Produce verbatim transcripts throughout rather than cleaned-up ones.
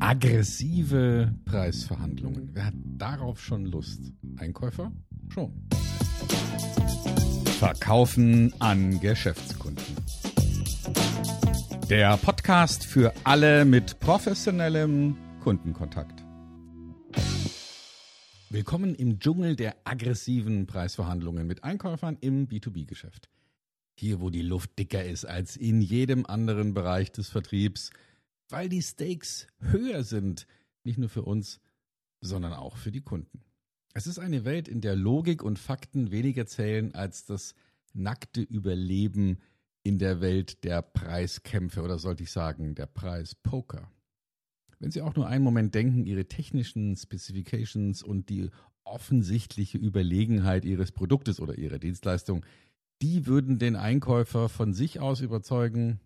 Aggressive Preisverhandlungen. Wer hat darauf schon Lust? Einkäufer? Schon. Verkaufen an Geschäftskunden. Der Podcast für alle mit professionellem Kundenkontakt. Willkommen im Dschungel der aggressiven Preisverhandlungen mit Einkäufern im B zwei B-Geschäft. Hier, wo die Luft dicker ist als in jedem anderen Bereich des Vertriebs, weil die Stakes höher sind, nicht nur für uns, sondern auch für die Kunden. Es ist eine Welt, in der Logik und Fakten weniger zählen als das nackte Überleben in der Welt der Preiskämpfe oder sollte ich sagen, der Preispoker. Wenn Sie auch nur einen Moment denken, Ihre technischen Specifications und die offensichtliche Überlegenheit Ihres Produktes oder Ihrer Dienstleistung, die würden den Einkäufer von sich aus überzeugen,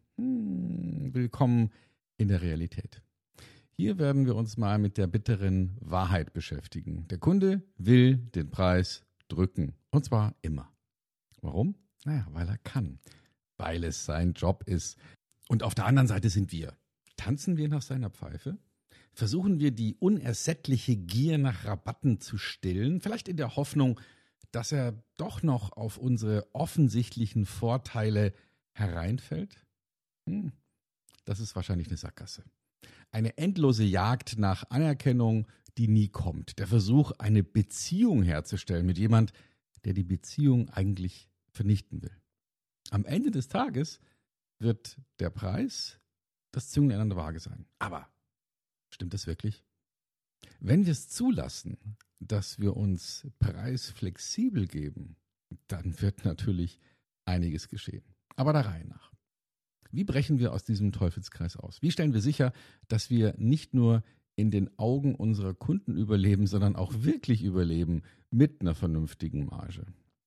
hm, willkommen in der Realität. Hier werden wir uns mal mit der bitteren Wahrheit beschäftigen. Der Kunde will den Preis drücken. Und zwar immer. Warum? Naja, weil er kann. Weil es sein Job ist. Und auf der anderen Seite sind wir. Tanzen wir nach seiner Pfeife? Versuchen wir die unersättliche Gier nach Rabatten zu stillen? Vielleicht in der Hoffnung, dass er doch noch auf unsere offensichtlichen Vorteile hereinfällt? Hm. Das ist wahrscheinlich eine Sackgasse. Eine endlose Jagd nach Anerkennung, die nie kommt. Der Versuch, eine Beziehung herzustellen mit jemand, der die Beziehung eigentlich vernichten will. Am Ende des Tages wird der Preis das Zünglein an der Waage sein. Aber stimmt das wirklich? Wenn wir es zulassen, dass wir uns preisflexibel geben, dann wird natürlich einiges geschehen. Aber der Reihe nach. Wie brechen wir aus diesem Teufelskreis aus? Wie stellen wir sicher, dass wir nicht nur in den Augen unserer Kunden überleben, sondern auch wirklich überleben mit einer vernünftigen Marge?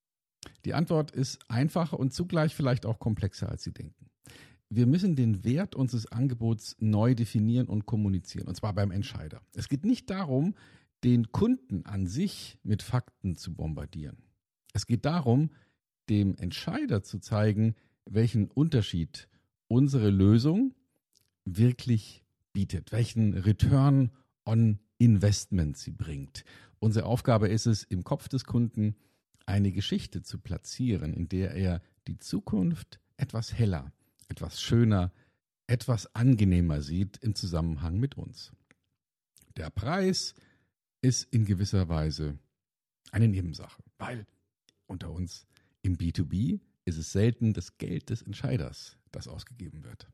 Die Antwort ist einfacher und zugleich vielleicht auch komplexer, als Sie denken. Wir müssen den Wert unseres Angebots neu definieren und kommunizieren, und zwar beim Entscheider. Es geht nicht darum, den Kunden an sich mit Fakten zu bombardieren. Es geht darum, dem Entscheider zu zeigen, welchen Unterschied unsere Lösung wirklich bietet, welchen Return on Investment sie bringt. Unsere Aufgabe ist es, im Kopf des Kunden eine Geschichte zu platzieren, in der er die Zukunft etwas heller, etwas schöner, etwas angenehmer sieht im Zusammenhang mit uns. Der Preis ist in gewisser Weise eine Nebensache, weil unter uns im B zwei B ist es selten das Geld des Entscheiders, das ausgegeben wird.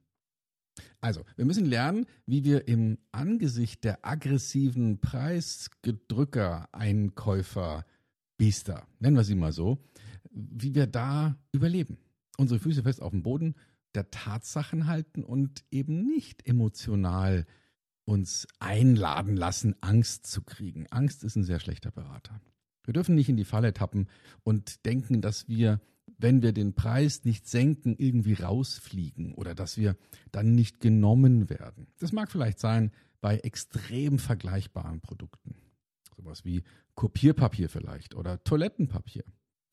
Also, wir müssen lernen, wie wir im Angesicht der aggressiven Preisgedrücker, Einkäufer, Biester, nennen wir sie mal so, wie wir da überleben. Unsere Füße fest auf dem Boden der Tatsachen halten und eben nicht emotional uns einladen lassen, Angst zu kriegen. Angst ist ein sehr schlechter Berater. Wir dürfen nicht in die Falle tappen und denken, dass wir, wenn wir den Preis nicht senken, irgendwie rausfliegen oder dass wir dann nicht genommen werden. Das mag vielleicht sein bei extrem vergleichbaren Produkten. Sowas wie Kopierpapier vielleicht oder Toilettenpapier.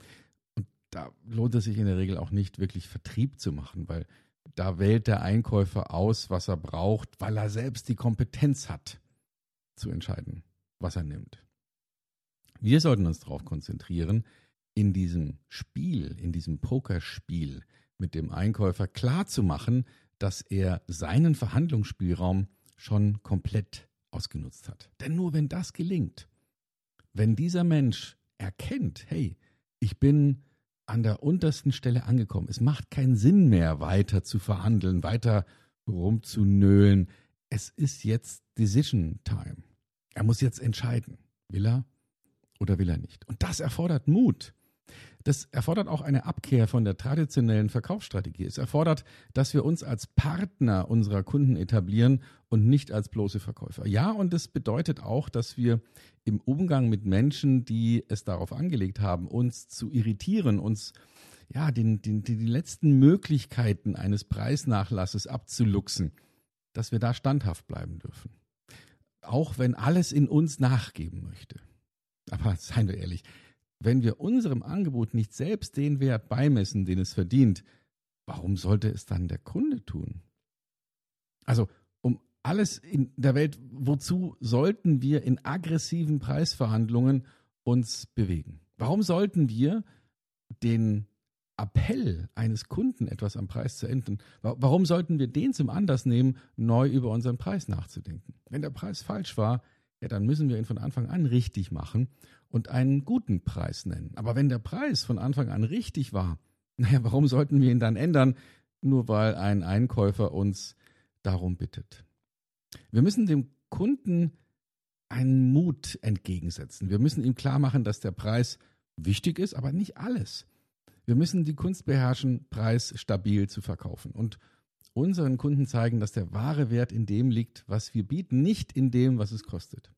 Und da lohnt es sich in der Regel auch nicht, wirklich Vertrieb zu machen, weil da wählt der Einkäufer aus, was er braucht, weil er selbst die Kompetenz hat, zu entscheiden, was er nimmt. Wir sollten uns darauf konzentrieren, in diesem Spiel, in diesem Pokerspiel mit dem Einkäufer klarzumachen, dass er seinen Verhandlungsspielraum schon komplett ausgenutzt hat. Denn nur wenn das gelingt, wenn dieser Mensch erkennt, hey, ich bin an der untersten Stelle angekommen, es macht keinen Sinn mehr, weiter zu verhandeln, weiter rumzunölen, es ist jetzt Decision Time. Er muss jetzt entscheiden, will er oder will er nicht. Und das erfordert Mut. Das erfordert auch eine Abkehr von der traditionellen Verkaufsstrategie. Es erfordert, dass wir uns als Partner unserer Kunden etablieren und nicht als bloße Verkäufer. Ja, und das bedeutet auch, dass wir im Umgang mit Menschen, die es darauf angelegt haben, uns zu irritieren, uns ja, den, den, die letzten Möglichkeiten eines Preisnachlasses abzuluxen, dass wir da standhaft bleiben dürfen. Auch wenn alles in uns nachgeben möchte. Aber seien wir ehrlich, wenn wir unserem Angebot nicht selbst den Wert beimessen, den es verdient, warum sollte es dann der Kunde tun? Also, um alles in der Welt, wozu sollten wir in aggressiven Preisverhandlungen uns bewegen? Warum sollten wir den Appell eines Kunden, etwas am Preis zu ändern, warum sollten wir den zum Anlass nehmen, neu über unseren Preis nachzudenken? Wenn der Preis falsch war, ja, dann müssen wir ihn von Anfang an richtig machen und einen guten Preis nennen. Aber wenn der Preis von Anfang an richtig war, naja, warum sollten wir ihn dann ändern, nur weil ein Einkäufer uns darum bittet? Wir müssen dem Kunden einen Mut entgegensetzen. Wir müssen ihm klar machen, dass der Preis wichtig ist, aber nicht alles. Wir müssen die Kunst beherrschen, preisstabil zu verkaufen und unseren Kunden zeigen, dass der wahre Wert in dem liegt, was wir bieten, nicht in dem, was es kostet.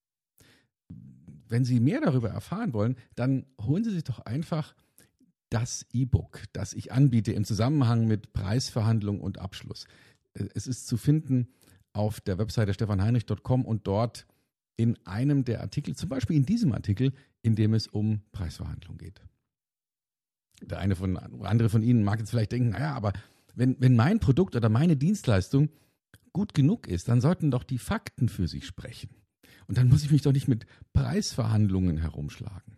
Wenn Sie mehr darüber erfahren wollen, dann holen Sie sich doch einfach das E-Book, das ich anbiete im Zusammenhang mit Preisverhandlung und Abschluss. Es ist zu finden auf der Webseite stefan heinrich punkt com und dort in einem der Artikel, zum Beispiel in diesem Artikel, in dem es um Preisverhandlung geht. Der eine von, andere von Ihnen mag jetzt vielleicht denken, naja, aber wenn, wenn mein Produkt oder meine Dienstleistung gut genug ist, dann sollten doch die Fakten für sich sprechen. Und dann muss ich mich doch nicht mit Preisverhandlungen herumschlagen.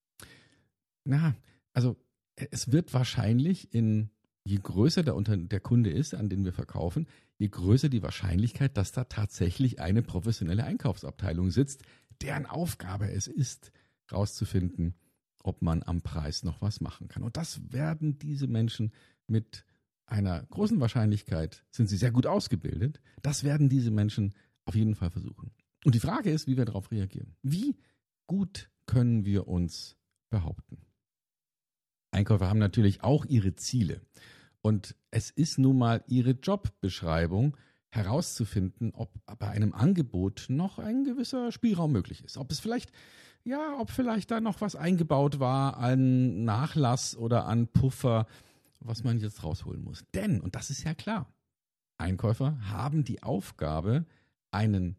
Na, also es wird wahrscheinlich, in, je größer der, der Kunde ist, an den wir verkaufen, je größer die Wahrscheinlichkeit, dass da tatsächlich eine professionelle Einkaufsabteilung sitzt, deren Aufgabe es ist, herauszufinden, ob man am Preis noch was machen kann. Und das werden diese Menschen mit einer großen Wahrscheinlichkeit, sind sie sehr gut ausgebildet, das werden diese Menschen auf jeden Fall versuchen. Und die Frage ist, wie wir darauf reagieren. Wie gut können wir uns behaupten? Einkäufer haben natürlich auch ihre Ziele. Und es ist nun mal ihre Jobbeschreibung, herauszufinden, ob bei einem Angebot noch ein gewisser Spielraum möglich ist. Ob es vielleicht, ja, ob vielleicht da noch was eingebaut war an Nachlass oder an Puffer, was man jetzt rausholen muss. Denn, und das ist ja klar, Einkäufer haben die Aufgabe, einen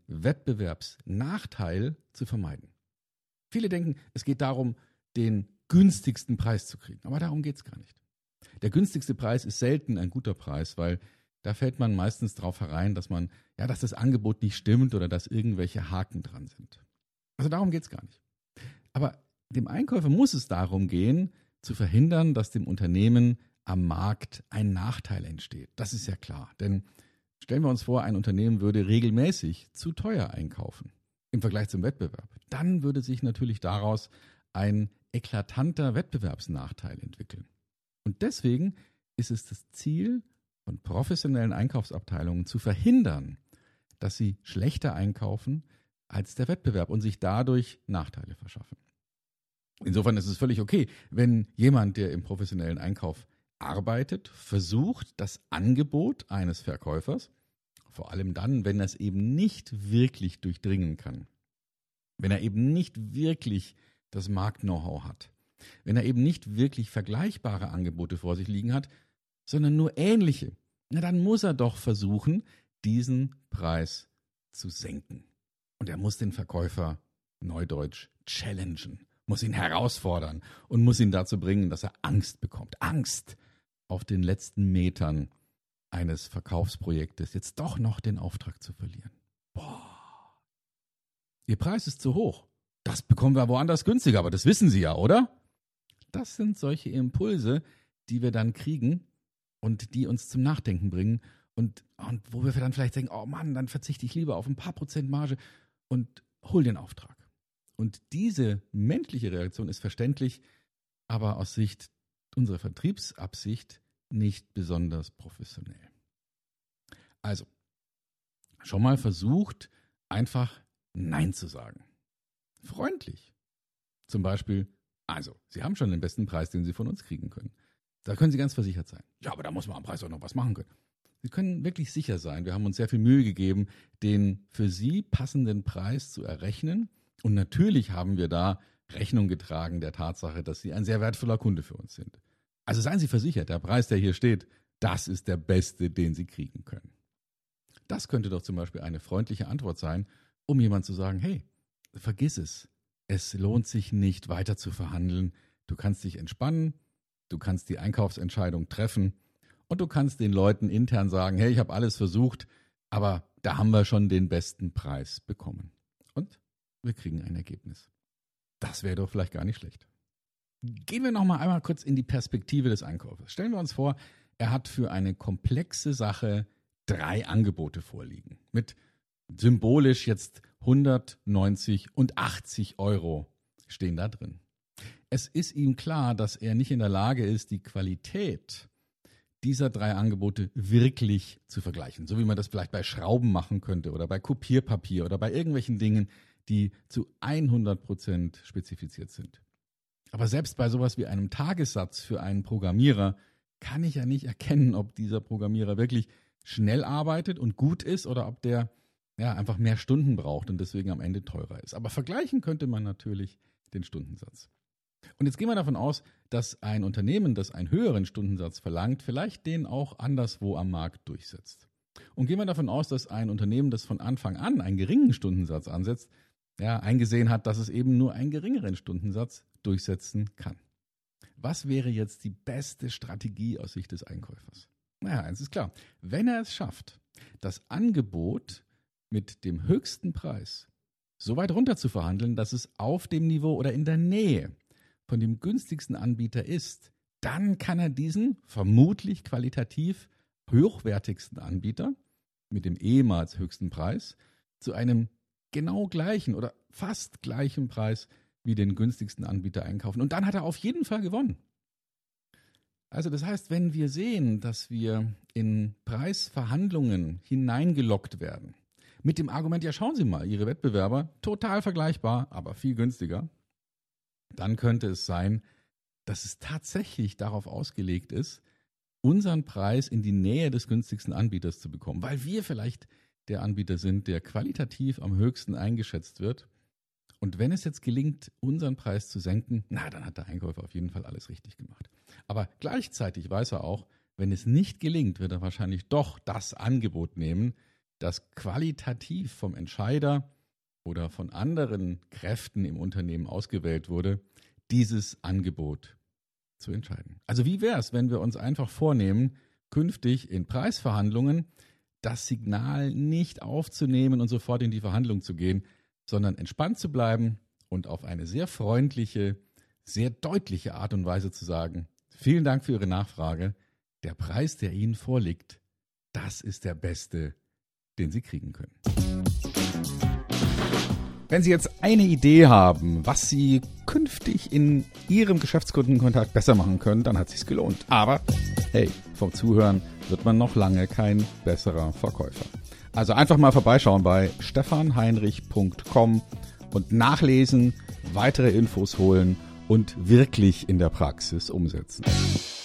Wettbewerbsnachteil zu vermeiden. Viele denken, es geht darum, den günstigsten Preis zu kriegen. Aber darum geht es gar nicht. Der günstigste Preis ist selten ein guter Preis, weil da fällt man meistens drauf herein, dass man, ja, dass das Angebot nicht stimmt oder dass irgendwelche Haken dran sind. Also darum geht es gar nicht. Aber dem Einkäufer muss es darum gehen, zu verhindern, dass dem Unternehmen am Markt ein Nachteil entsteht. Das ist ja klar. Denn stellen wir uns vor, ein Unternehmen würde regelmäßig zu teuer einkaufen im Vergleich zum Wettbewerb. Dann würde sich natürlich daraus ein eklatanter Wettbewerbsnachteil entwickeln. Und deswegen ist es das Ziel von professionellen Einkaufsabteilungen zu verhindern, dass sie schlechter einkaufen als der Wettbewerb und sich dadurch Nachteile verschaffen. Insofern ist es völlig okay, wenn jemand, der im professionellen Einkauf arbeitet, versucht, das Angebot eines Verkäufers, vor allem dann, wenn er es eben nicht wirklich durchdringen kann, wenn er eben nicht wirklich das Markt-Know-how hat, wenn er eben nicht wirklich vergleichbare Angebote vor sich liegen hat, sondern nur ähnliche, na dann muss er doch versuchen, diesen Preis zu senken. Und er muss den Verkäufer neudeutsch challengen, muss ihn herausfordern und muss ihn dazu bringen, dass er Angst bekommt. Angst, auf den letzten Metern eines Verkaufsprojektes jetzt doch noch den Auftrag zu verlieren. Boah, Ihr Preis ist zu hoch. Das bekommen wir woanders günstiger, aber das wissen Sie ja, oder? Das sind solche Impulse, die wir dann kriegen und die uns zum Nachdenken bringen und, und wo wir dann vielleicht denken, oh Mann, dann verzichte ich lieber auf ein paar Prozent Marge und hol den Auftrag. Und diese menschliche Reaktion ist verständlich, aber aus Sicht unserer Vertriebsabsicht nicht besonders professionell. Also, schon mal versucht, einfach Nein zu sagen. Freundlich. Zum Beispiel, also, Sie haben schon den besten Preis, den Sie von uns kriegen können. Da können Sie ganz versichert sein. Ja, aber da muss man am Preis auch noch was machen können. Sie können wirklich sicher sein, wir haben uns sehr viel Mühe gegeben, den für Sie passenden Preis zu errechnen. Und natürlich haben wir da Rechnung getragen der Tatsache, dass Sie ein sehr wertvoller Kunde für uns sind. Also seien Sie versichert, der Preis, der hier steht, das ist der beste, den Sie kriegen können. Das könnte doch zum Beispiel eine freundliche Antwort sein, um jemand zu sagen, hey, vergiss es. Es lohnt sich nicht weiter zu verhandeln. Du kannst dich entspannen, du kannst die Einkaufsentscheidung treffen und du kannst den Leuten intern sagen, hey, ich habe alles versucht, aber da haben wir schon den besten Preis bekommen. Und wir kriegen ein Ergebnis. Das wäre doch vielleicht gar nicht schlecht. Gehen wir noch mal einmal kurz in die Perspektive des Einkäufers. Stellen wir uns vor, er hat für eine komplexe Sache drei Angebote vorliegen. Mit symbolisch jetzt hundertneunzig und achtzig Euro stehen da drin. Es ist ihm klar, dass er nicht in der Lage ist, die Qualität dieser drei Angebote wirklich zu vergleichen. So wie man das vielleicht bei Schrauben machen könnte oder bei Kopierpapier oder bei irgendwelchen Dingen, die zu hundert Prozent spezifiziert sind. Aber selbst bei sowas wie einem Tagessatz für einen Programmierer kann ich ja nicht erkennen, ob dieser Programmierer wirklich schnell arbeitet und gut ist oder ob der ja, einfach mehr Stunden braucht und deswegen am Ende teurer ist. Aber vergleichen könnte man natürlich den Stundensatz. Und jetzt gehen wir davon aus, dass ein Unternehmen, das einen höheren Stundensatz verlangt, vielleicht den auch anderswo am Markt durchsetzt. Und gehen wir davon aus, dass ein Unternehmen, das von Anfang an einen geringen Stundensatz ansetzt, ja, eingesehen hat, dass es eben nur einen geringeren Stundensatz durchsetzen kann. Was wäre jetzt die beste Strategie aus Sicht des Einkäufers? Naja, eins ist klar. Wenn er es schafft, das Angebot mit dem höchsten Preis so weit runter zu verhandeln, dass es auf dem Niveau oder in der Nähe von dem günstigsten Anbieter ist, dann kann er diesen vermutlich qualitativ hochwertigsten Anbieter mit dem ehemals höchsten Preis zu einem genau gleichen oder fast gleichen Preis wie den günstigsten Anbieter einkaufen. Und dann hat er auf jeden Fall gewonnen. Also das heißt, wenn wir sehen, dass wir in Preisverhandlungen hineingelockt werden, mit dem Argument, ja schauen Sie mal, Ihre Wettbewerber, total vergleichbar, aber viel günstiger, dann könnte es sein, dass es tatsächlich darauf ausgelegt ist, unseren Preis in die Nähe des günstigsten Anbieters zu bekommen, weil wir vielleicht der Anbieter sind, der qualitativ am höchsten eingeschätzt wird. Und wenn es jetzt gelingt, unseren Preis zu senken, na, dann hat der Einkäufer auf jeden Fall alles richtig gemacht. Aber gleichzeitig weiß er auch, wenn es nicht gelingt, wird er wahrscheinlich doch das Angebot nehmen, das qualitativ vom Entscheider oder von anderen Kräften im Unternehmen ausgewählt wurde, dieses Angebot zu entscheiden. Also wie wäre es, wenn wir uns einfach vornehmen, künftig in Preisverhandlungen das Signal nicht aufzunehmen und sofort in die Verhandlung zu gehen, sondern entspannt zu bleiben und auf eine sehr freundliche, sehr deutliche Art und Weise zu sagen, vielen Dank für Ihre Nachfrage, der Preis, der Ihnen vorliegt, das ist der beste, den Sie kriegen können. Wenn Sie jetzt eine Idee haben, was Sie künftig in Ihrem Geschäftskundenkontakt besser machen können, dann hat es sich gelohnt. Aber hey, vom Zuhören wird man noch lange kein besserer Verkäufer. Also einfach mal vorbeischauen bei stefan heinrich punkt com und nachlesen, weitere Infos holen und wirklich in der Praxis umsetzen.